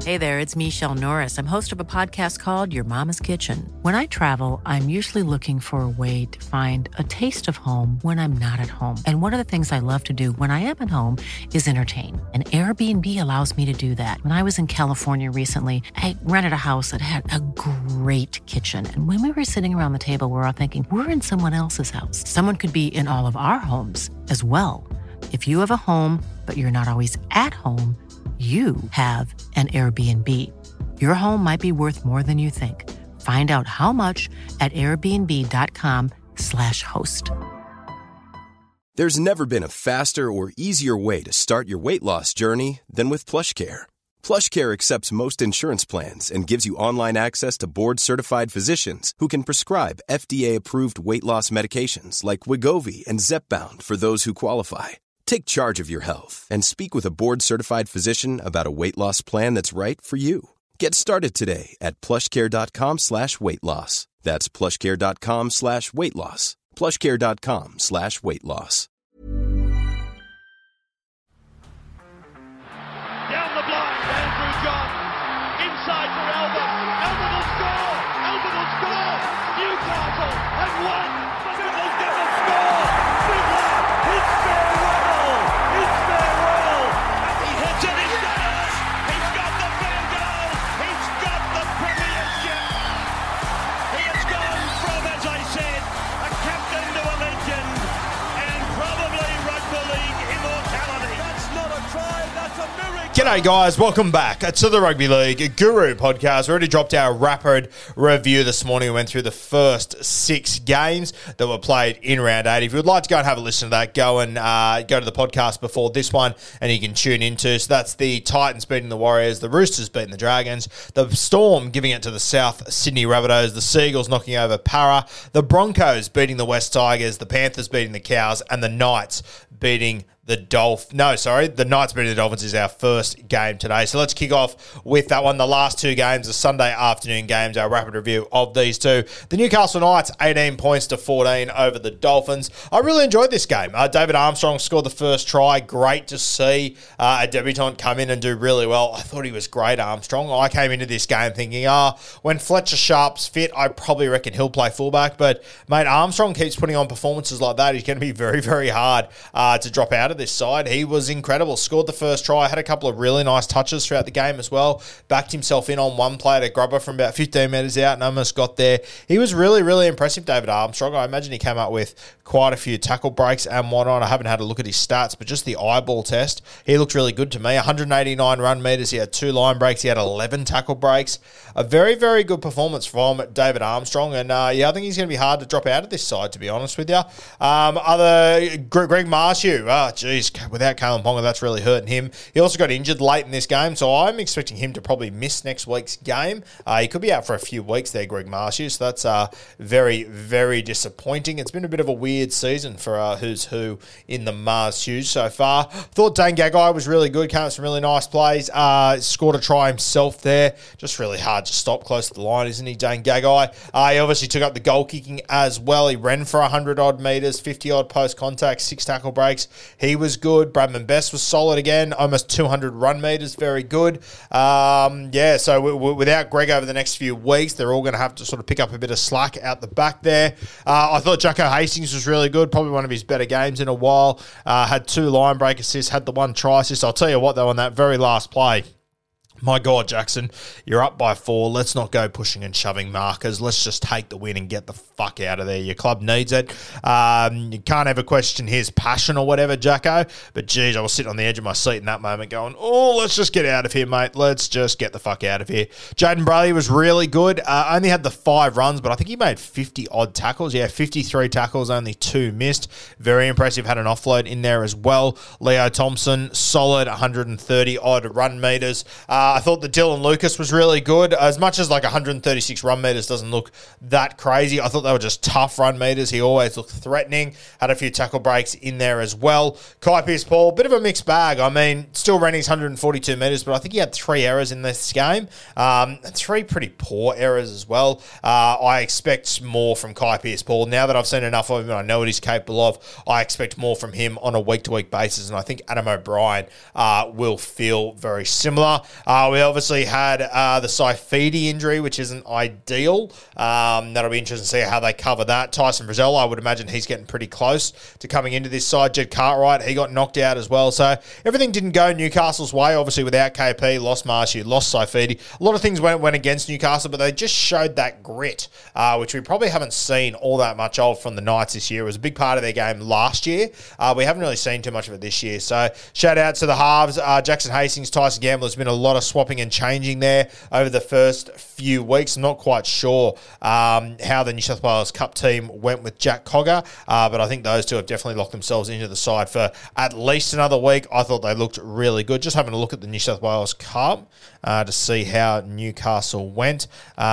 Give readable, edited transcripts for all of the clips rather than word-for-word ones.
Hey there, it's Michelle Norris. I'm host of a podcast called Your Mama's Kitchen. When I travel, I'm usually looking for a way to find a taste of home when I'm not at home. And one of the things I love to do when I am at home is entertain. And Airbnb allows me to do that. When I was in California recently, I rented a house that had a great kitchen. And when we were sitting around the table, we were all thinking, we're in someone else's house. Someone could be in all of our homes as well. If you have a home, but you're not always at home, you have an Airbnb. Your home might be worth more than you think. Find out how much at airbnb.com/host. There's never been a faster or easier way to start your weight loss journey than with PlushCare. PlushCare accepts most insurance plans and gives you online access to board-certified physicians who can prescribe FDA-approved weight loss medications like Wegovy and Zepbound for those who qualify. Take charge of your health and speak with a board-certified physician about a weight loss plan that's right for you. Get started today at plushcare.com/weight loss. That's plushcare.com/weight loss. plushcare.com/weight loss. Down the blind, Andrew John. Inside for Elba. Elba will score. Elba will score. Newcastle have won. But it will never score. Fiddler, it's farewell. It's farewell. And he hits it. He's got it. He's got the fair goal. He's got the premiership. He has gone from, as I said, a captain to a legend. And probably rugby league immortality. That's not a try. That's a miracle. G'day guys, welcome back to the Rugby League Guru podcast. We already dropped our rapid review this morning. We went through the first 6 games that were played in round 8. If you would like to go and have a listen to that, go to the podcast before this one and you can tune into. So that's the Titans beating the Warriors, the Roosters beating the Dragons, the Storm giving it to the South Sydney Rabbitohs, the Seagulls knocking over Para, the Broncos beating the West Tigers, the Panthers beating the Cows, and the Knights beating the Knights beating the Dolphins is our first game today. So let's kick off with that one. The last 2 games, the Sunday afternoon games, our rapid review of these two. The Newcastle Knights, 18 points to 14 over the Dolphins. I really enjoyed this game. David Armstrong scored the first try. Great to see a debutant come in and do really well. I thought he was great, Armstrong. I came into this game thinking, when Fletcher Sharp's fit, I probably reckon he'll play fullback. But, mate, Armstrong keeps putting on performances like that. He's going to be very, very hard to drop out of this side. He was incredible. Scored the first try. Had a couple of really nice touches throughout the game as well. Backed himself in on one play at a grubber from about 15 metres out and almost got there. He was really, really impressive, David Armstrong. I imagine he came up with quite a few tackle breaks and whatnot. I haven't had a look at his stats, but just the eyeball test, he looked really good to me. 189 run metres. He had 2 line breaks. He had 11 tackle breaks. A very, very good performance from David Armstrong. And I think he's going to be hard to drop out of this side, to be honest with you. Greg Marshew. Without Kalen Ponga, that's really hurting him. He also got injured late in this game, so I'm expecting him to probably miss next week's game. He could be out for a few weeks there, Greg Marshew, so that's very, very disappointing. It's been a bit of a weird season for who's who in the Mars Hughes so far. Thought Dane Gagai was really good, came up with some really nice plays, scored a try himself there. Just really hard to stop close to the line, isn't he, Dane Gagai? He obviously took up the goal kicking as well. He ran for 100-odd metres, 50-odd post-contact, 6 tackle breaks. He was good. Bradman Best was solid again, almost 200 run metres, very good. So without Greg over the next few weeks, they're all going to have to sort of pick up a bit of slack out the back there. I thought Jacko Hastings was really good, probably one of his better games in a while. Had 2 line break assists, had the 1 try assist. I'll tell you what, though, on that very last play, my God, Jackson, you're up by 4. Let's not go pushing and shoving markers. Let's just take the win and get the fuck out of there. Your club needs it. You can't ever question his passion or whatever, Jacko. But, geez, I was sitting on the edge of my seat in that moment going, let's just get out of here, mate. Let's just get the fuck out of here. Jayden Brailey was really good. Only had the 5 runs, but I think he made 50-odd tackles. Yeah, 53 tackles, only 2 missed. Very impressive. Had an offload in there as well. Leo Thompson, solid 130-odd run metres. I thought that Dylan Lucas was really good. As much as like 136 run metres doesn't look that crazy, I thought they were just tough run metres. He always looked threatening. Had a few tackle breaks in there as well. Kai Pearce-Paul, bit of a mixed bag. I mean, still ran his 142 metres, but I think he had 3 errors in this game. 3 pretty poor errors as well. I expect more from Kai Pearce-Paul. Now that I've seen enough of him and I know what he's capable of, I expect more from him on a week-to-week basis, and I think Adam O'Brien will feel very similar. We obviously had the Saifidi injury, which isn't ideal. That'll be interesting to see how they cover that. Tyson Frizzell, I would imagine he's getting pretty close to coming into this side. Jed Cartwright, he got knocked out as well. So everything didn't go Newcastle's way. Obviously, without KP, lost Marshy, lost Saifidi. A lot of things went against Newcastle, but they just showed that grit, which we probably haven't seen all that much of from the Knights this year. It was a big part of their game last year. We haven't really seen too much of it this year. So shout out to the halves. Jackson Hastings, Tyson Gamble. There's been a lot of swapping and changing there over the first few weeks. I'm not quite sure how the New South Wales Cup team went with Jack Cogger, but I think those two have definitely locked themselves into the side for at least another week. I thought they looked really good. Just having a look at the New South Wales Cup to see how Newcastle went.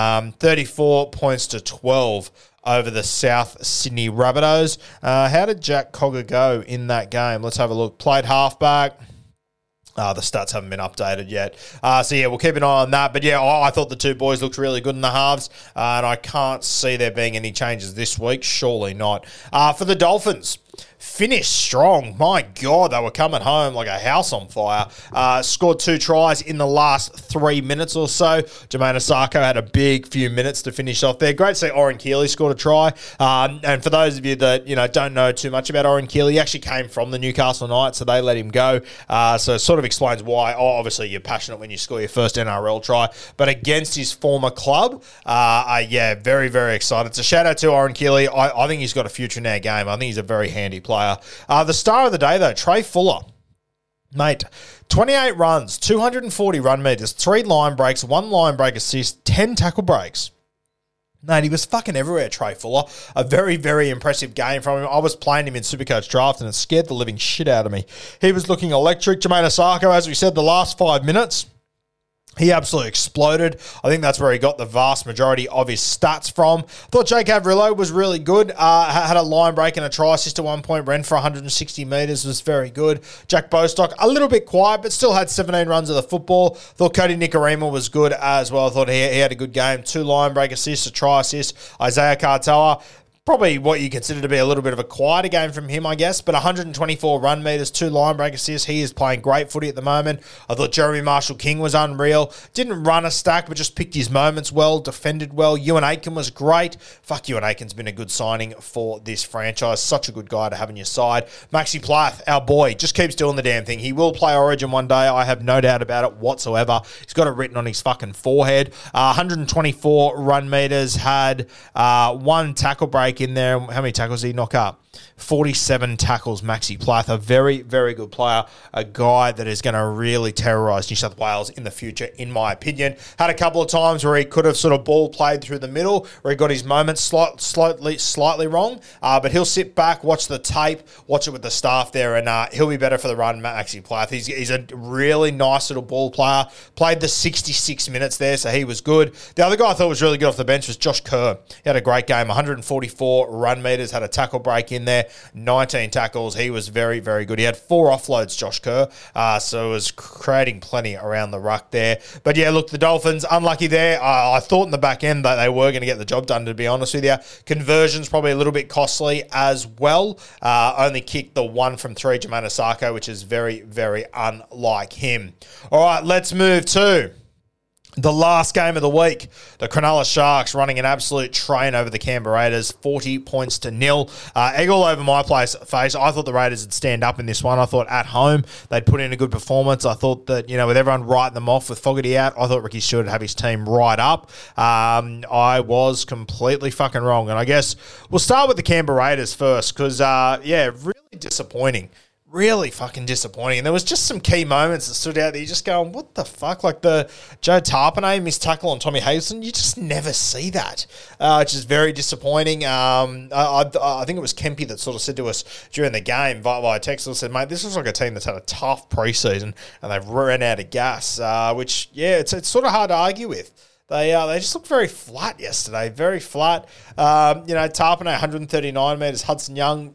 34 points to 12 over the South Sydney Rabbitohs. How did Jack Cogger go in that game? Let's have a look. Played halfback. The stats haven't been updated yet. We'll keep an eye on that. But, I thought the two boys looked really good in the halves, and I can't see there being any changes this week. Surely not. For the Dolphins, finished strong. My God, they were coming home like a house on fire. Scored 2 tries in the last 3 minutes or so. Jermaine Osako had a big few minutes to finish off there. Great to see Oren Keeley scored a try. And for those of you that don't know too much about Oren Keeley, he actually came from the Newcastle Knights, so they let him go. So it sort of explains why. Obviously you're passionate when you score your first NRL try, but against his former club, very, very excited. So shout out to Oren Keeley. I think he's got a future in our game. I think he's a very handy player. The star of the day, though, Trey Fuller. Mate, 28 runs, 240 run meters, 3 line breaks, 1 line break assist, 10 tackle breaks. Mate, he was fucking everywhere, Trey Fuller. A very, very impressive game from him. I was playing him in Supercoach Draft and it scared the living shit out of me. He was looking electric. Jermaine Osako, as we said, the last 5 minutes, he absolutely exploded. I think that's where he got the vast majority of his stats from. Thought Jake Averillo was really good. Had a line break and a try assist at one point. Ran for 160 metres, was very good. Jack Bostock, a little bit quiet, but still had 17 runs of the football. Thought Cody Nikorima was good as well. I thought he had a good game. 2 line break assists, a try assist. Isaiah Katoa, probably what you consider to be a little bit of a quieter game from him, I guess, but 124 run meters, 2 line break assists. He is playing great footy at the moment. I thought Jeremy Marshall-King was unreal. Didn't run a stack, but just picked his moments well, defended well. Ewan Aiken was great. Fuck, Ewan Aiken's been a good signing for this franchise. Such a good guy to have on your side. Maxi Plath, our boy, just keeps doing the damn thing. He will play Origin one day. I have no doubt about it whatsoever. He's got it written on his fucking forehead. 124 run meters, had 1 tackle break in there. How many tackles did he knock up? 47 tackles, Maxi Plath. A very, very good player. A guy that is going to really terrorise New South Wales in the future, in my opinion. Had a couple of times where he could have sort of ball played through the middle, where he got his moments slightly wrong. But he'll sit back, watch the tape, watch it with the staff there, and he'll be better for the run, Maxi Plath. He's a really nice little ball player. Played the 66 minutes there, so he was good. The other guy I thought was really good off the bench was Josh Kerr. He had a great game, 144 run meters, had a tackle break in there, 19 tackles. He was very, very good. He had 4 offloads, Josh Kerr, so was creating plenty around the ruck there. But yeah, look, the Dolphins, unlucky there. I thought in the back end that they were going to get the job done, to be honest with you. Conversions probably a little bit costly as well. Only kicked the 1 from 3, Jermaine Osako, which is very, very unlike him. All right, let's move to the last game of the week. The Cronulla Sharks running an absolute train over the Canberra Raiders, 40 points to 0. Egg all over my face. I thought the Raiders would stand up in this one. I thought at home they'd put in a good performance. I thought that, with everyone writing them off with Fogarty out, I thought Ricky Stewart would have his team right up. I was completely fucking wrong. And I guess we'll start with the Canberra Raiders first because, really disappointing. Really fucking disappointing. And there was just some key moments that stood out there. You're just going, what the fuck? Like the Joe Tarpanay missed tackle on Tommy Hazelton. You just never see that, which is very disappointing. I think it was Kempy that sort of said to us during the game via text, said, mate, this looks like a team that's had a tough preseason and they've run out of gas, which, it's sort of hard to argue with. They just looked very flat yesterday, very flat. Tarpanay, 139 metres, Hudson Young,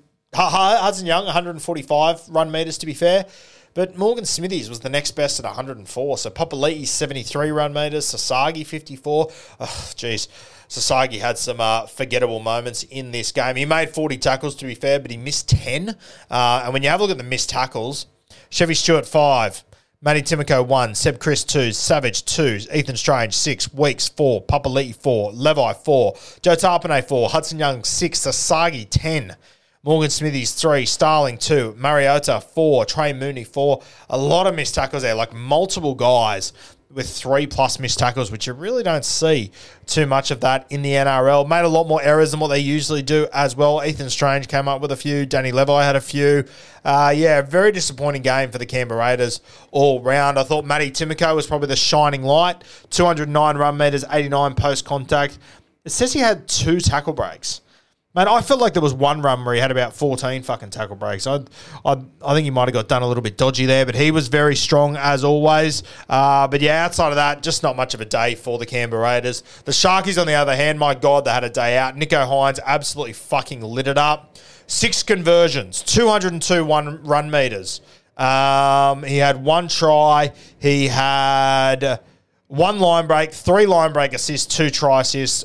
145 run meters, to be fair. But Morgan Smithies was the next best at 104. So Papali'i, 73 run meters. Sasagi, 54. Oh, jeez. Sasagi had some forgettable moments in this game. He made 40 tackles, to be fair, but he missed 10. And when you have a look at the missed tackles, Chevy Stewart, 5. Matty Timoko 1, Seb Chris 2, Savage 2, Ethan Strange 6, Weeks 4, Papali'i 4, Levi 4, Joe Tarpanay 4, Hudson Young 6, Sasagi 10, Morgan Smithies 3, Starling 2, Mariota 4, Trey Mooney 4. A lot of missed tackles there, like multiple guys with 3+ missed tackles, which you really don't see too much of that in the NRL. Made a lot more errors than what they usually do as well. Ethan Strange came up with a few. Danny Levi had a few. Very disappointing game for the Canberra Raiders all round. I thought Matty Timoko was probably the shining light. 209 run meters, 89 post contact. It says he had 2 tackle breaks. Mate, I felt like there was one run where he had about 14 fucking tackle breaks. I think he might have got done a little bit dodgy there, but he was very strong as always. Outside of that, just not much of a day for the Canberra Raiders. The Sharkies, on the other hand, my God, they had a day out. Nicho Hynes absolutely fucking lit it up. 6 conversions, 202 run meters. He had 1 try. He had 1 line break, 3 line break assists, 2 try assists,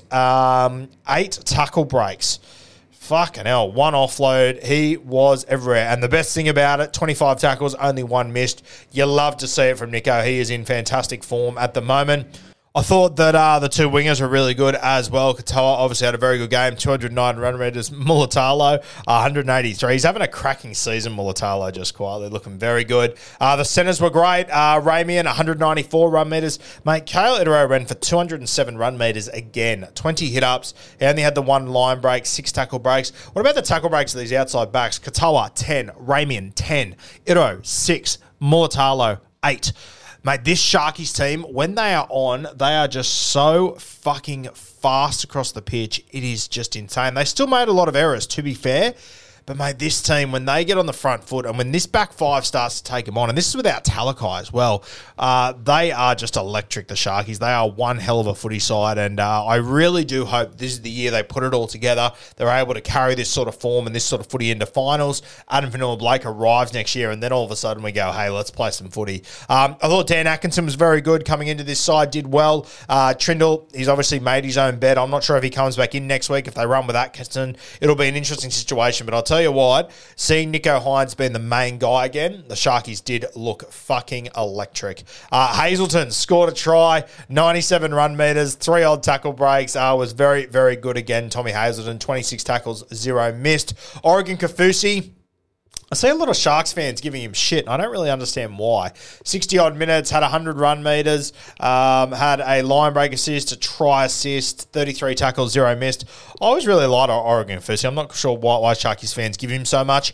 8 tackle breaks. Fucking hell, 1 offload. He was everywhere. And the best thing about it, 25 tackles, only 1 missed. You love to see it from Nicho. He is in fantastic form at the moment. I thought that the 2 wingers were really good as well. Katoa obviously had a very good game, 209 run meters. Mulatalo, 183. He's having a cracking season, Mulatalo, just quietly looking very good. The centers were great. Ramian, 194 run meters. Mate, Kale Itero ran for 207 run meters again. 20 hit-ups. He only had the 1 line break, 6 tackle breaks. What about the tackle breaks of these outside backs? Katoa, 10. Ramian, 10. Itero, 6. Mulatalo, 8. Mate, this Sharkies team, when they are on, they are just so fucking fast across the pitch. It is just insane. They still made a lot of errors, to be fair. But, mate, this team, when they get on the front foot and when this back 5 starts to take them on, and this is without Talakai as well, they are just electric, the Sharkies. They are one hell of a footy side, and I really do hope this is the year they put it all together. They're able to carry this sort of form and this sort of footy into finals. Adam Vanilla-Blake arrives next year, and then all of a sudden we go, hey, let's play some footy. I thought Dan Atkinson was very good coming into this side, did well. Trindle, he's obviously made his own bet. I'm not sure if he comes back in next week. If they run with Atkinson, it'll be an interesting situation, but I'll tell you what, seeing Nicho Hynes being the main guy again, the Sharkies did look fucking electric. Hazelton scored a try, 97 run meters, 3 odd tackle breaks, was very, very good again. Tommy Hazelton, 26 tackles, 0 missed. Oregon Kaufusi, I see a lot of Sharks fans giving him shit, and I don't really understand why. 60-odd minutes, had 100 run meters, had a line break assist, a try assist, 33 tackles, 0 missed. I always really liked Oregon Kaufusi. I'm not sure why Sharkies fans give him so much.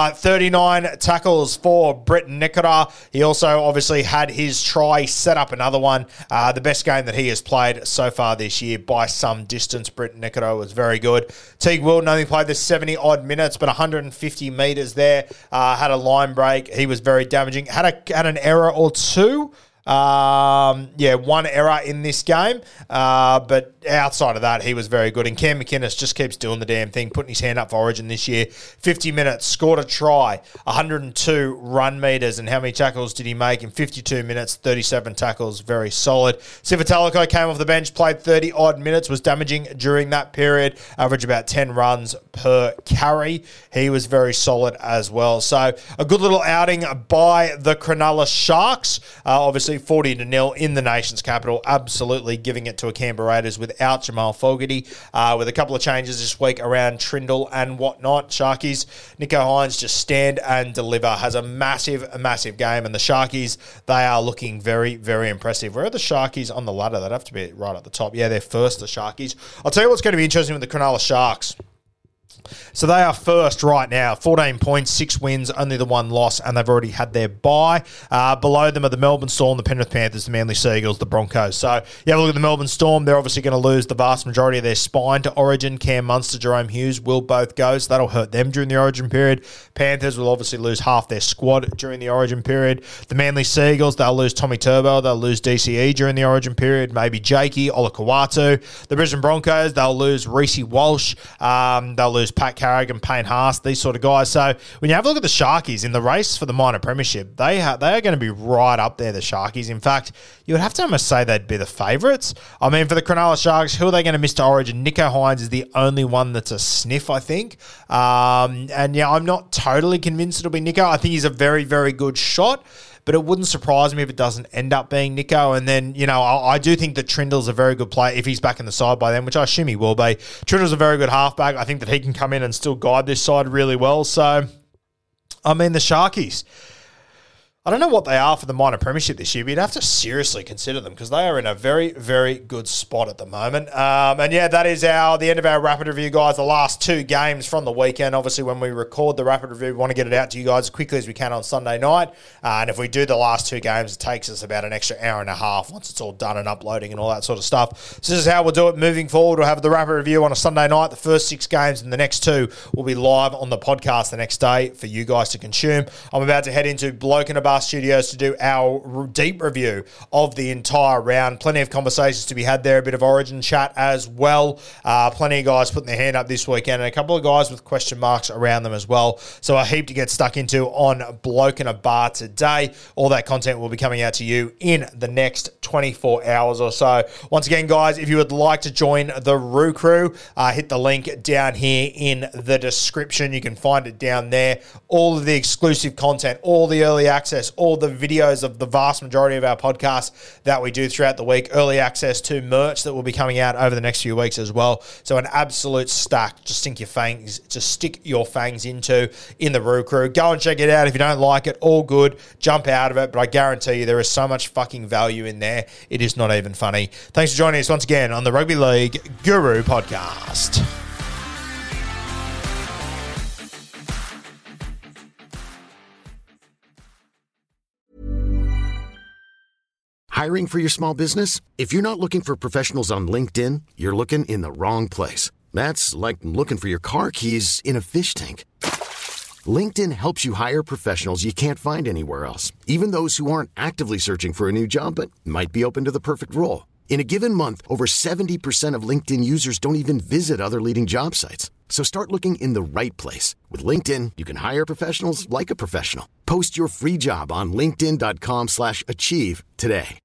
39 tackles for Britton Nikora. He also obviously had his try, set up another one. The best game that he has played so far this year by some distance. Britton Nikora was very good. Teague Wilton only played the 70-odd minutes, but 150 metres there. Had a line break. He was very damaging. Had an error or 2. 1 error in this game. But outside of that, he was very good. And Cam McInnes just keeps doing the damn thing, putting his hand up for Origin this year. 50 minutes, scored a try, 102 run meters. And how many tackles did he make in 52 minutes? 37 tackles, very solid. Sifatalico came off the bench, played 30-odd minutes, was damaging during that period, averaged about 10 runs per carry. He was very solid as well. So a good little outing by the Cronulla Sharks. Obviously, 40-0 in the nation's capital, absolutely giving it to a Canberra Raiders without Jamal Fogarty, with a couple of changes this week around Trindle and whatnot. Sharkies, Nicho Hynes just stand and deliver, has a massive game, and the Sharkies, they are looking very, very impressive. Where are the Sharkies on the ladder? They'd have to be right at the top. Yeah, they're first, the Sharkies. I'll tell you what's going to be interesting with the Cronulla Sharks. So they are first right now, 14 points, 6 wins, only the 1 loss, and they've already had their bye. Below them are the Melbourne Storm, the Penrith Panthers, the Manly Seagulls, the Broncos. So you have a look at the Melbourne Storm. They're obviously going to lose the vast majority of their spine to Origin. Cam Munster, Jerome Hughes will both go, so that'll hurt them during the Origin period. Panthers will obviously lose half their squad during the Origin period. The Manly Seagulls, they'll lose Tommy Turbo, they'll lose DCE during the Origin period, maybe Jakey, Olakawatu. The Brisbane Broncos, they'll lose Reece Walsh, they'll lose Pat Carrigan, Payne Haas, these sort of guys. So when you have a look at the Sharkies in the race for the minor premiership, they are going to be right up there, the Sharkies. In fact, you would have to almost say they'd be the favourites. I mean, for the Cronulla Sharks, who are they going to miss to Origin? Nicho Hynes is the only one that's a sniff, I think. I'm not totally convinced it'll be Nicho. I think he's a very, very good shot. but it wouldn't surprise me if it doesn't end up being Nico. And then, I do think that Trindle's a very good player if he's back in the side by then, which I assume he will be. Trindle's a very good halfback. I think that he can come in and still guide this side really well. So, the Sharkies, I don't know what they are for the minor premiership this year, but you'd have to seriously consider them because they are in a very, very good spot at the moment. That is the end of our rapid review, guys. The last 2 games from the weekend. Obviously, when we record the rapid review, we want to get it out to you guys as quickly as we can on Sunday night. And if we do the last 2 games, it takes us about an extra hour and a half once it's all done and uploading and all that sort of stuff. So this is how we'll do it moving forward. We'll have the rapid review on a Sunday night. The first 6 games and the next 2 will be live on the podcast the next day for you guys to consume. I'm about to head into Bloke in a Bar Studios to do our deep review of the entire round. Plenty of conversations to be had there, a bit of Origin chat as well. Plenty of guys putting their hand up this weekend and a couple of guys with question marks around them as well. So a heap to get stuck into on Bloke in a Bar today. All that content will be coming out to you in the next 24 hours or so. Once again, guys, if you would like to join the Roo Crew, hit the link down here in the description. You can find it down there. All of the exclusive content, all the early access, all the videos of the vast majority of our podcasts that we do throughout the week, early access to merch that will be coming out over the next few weeks as well. So an absolute stack to stick your fangs into in the Roo Crew. Go and check it out. If you don't like it, all good. Jump out of it. But I guarantee you there is so much fucking value in there. It is not even funny. Thanks for joining us once again on the Rugby League Guru Podcast. Hiring for your small business? If you're not looking for professionals on LinkedIn, you're looking in the wrong place. That's like looking for your car keys in a fish tank. LinkedIn helps you hire professionals you can't find anywhere else, even those who aren't actively searching for a new job but might be open to the perfect role. In a given month, over 70% of LinkedIn users don't even visit other leading job sites. So start looking in the right place. With LinkedIn, you can hire professionals like a professional. Post your free job on linkedin.com/achieve today.